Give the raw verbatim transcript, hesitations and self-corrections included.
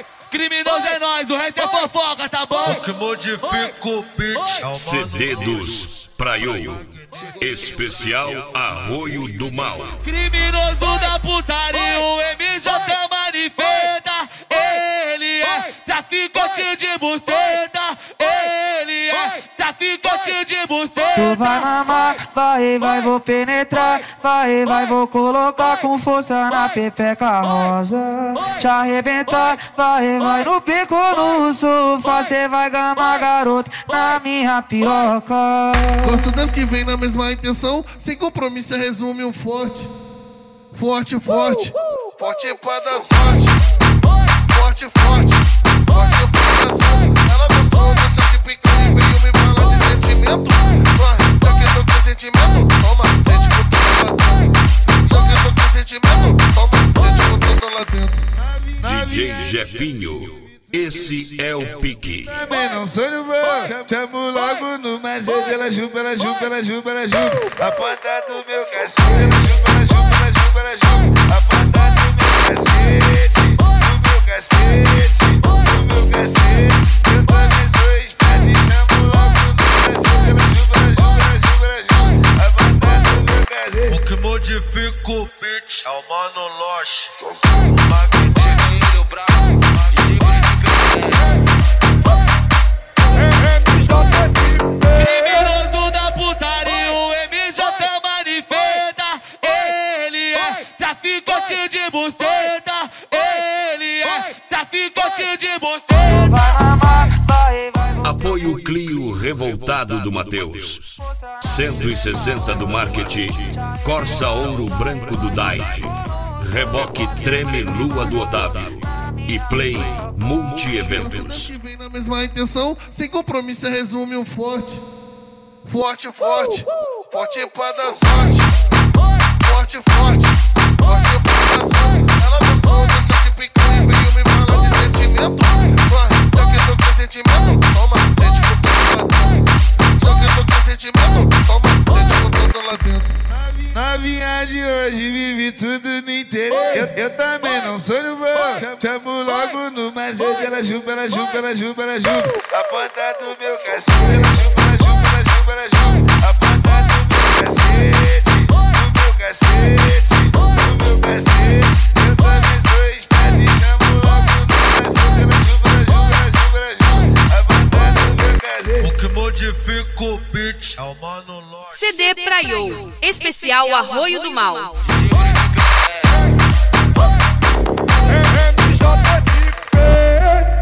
Criminoso é nós, o resto é fofoca, tá bom? O que modifica o beat. C D dos Praiô, especial Arroio do Mal. Criminoso da putaria, o M J manifesta. Ele é traficante de buceta. Ele é traficante de buceta. Tu vai mamar, vai, vai, vou penetrar. Vai, vai, vou colocar com força na pepeca rosa. Te arrebentar, vai, vai no bico no sofá. Cê vai gamar, garota, na minha piroca. Gosto das que vem na mesma intenção, sem compromisso, resume um forte. Forte, forte, forte pra dar sorte. Forte, forte, forte pra dar sorte. Ela gostou, deixa de picar e veio me falar de sentimento. Já que tô com sentimento, toma, sente com tudo lá dentro. Já que tô com sentimento, toma, sente com tudo lá dentro. D J Jefinho, esse é o pique. Também não sou no voo, chamo logo no mais hoje ela chupa, ela chupa, ela chupa, ela chupa. A ponta do meu cacete, ela chupa, ela chupa, ela chupa, ela chupa. A ponta do meu cacete, do meu cacete, do meu cacete. Eu também sou esperto e chamo logo no mais hoje ela chupa, ela chupa, ela chupa, ela chupa. A ponta do meu cacete. O que modifica o beat é o Mano Loche. O magnetinho bravo. Criminoso da putaria, o M J manifesta. Ele é traficante de buceta. Ele é traficante de buceta. Vai mamar, vai, vai, vou Apoio Clio Revoltado do Mateus, cento e sessenta do Marketing, Corsa Ouro Branco do Daid, Reboque Treme Lua do Otávio e Play Multi-Eventos. Que vem na mesma intenção, sem compromisso, resume um forte. Forte, forte, forte pra dar sorte. Forte, forte, forte pra dar sorte. Ela gostou, deixa de picar e veio me falar de sentimento. Já que tô com sentimento, toma, sente com tudo lá dentro. Já que tô com sentimento, toma, sente com tudo lá dentro. Novinha de hoje vive tudo no interior. Eu, eu também não sou no voo, chamo logo no mais hoje ela chupa, ela chupa, ela chupa, ela chupa. A ponta do meu cacete, ela chupa, ela chupa, ela chupa, ela chupa. A ponta do meu cacete, do meu cacete, do meu cacete. Eu também sou esperto e chamo logo no mais hoje ela chupa, ela chupa, ela chupa, ela chupa. A ponta do meu cacete. O que modifica o beat é o Mano Loche. C D Praiô, especial Arroio do Mal.